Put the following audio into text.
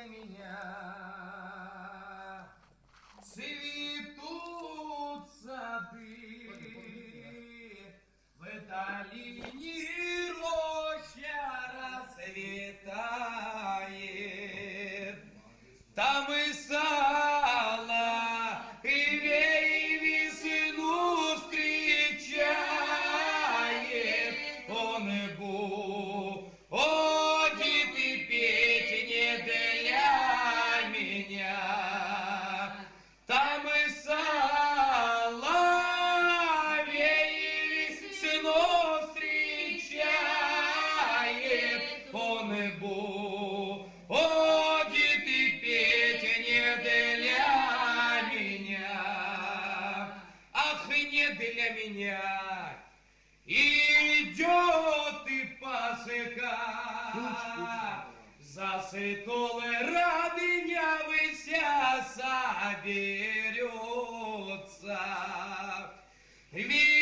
меня. Цветут сады, в долине роща расцветает. Там и сало, и весну встречает. Он и будет и петь не для меня. Там и соловей весну встречает. Он и будет и петь не для меня. Ах, не для меня. Идет и пасыка, за сытулы радыня вся соберется.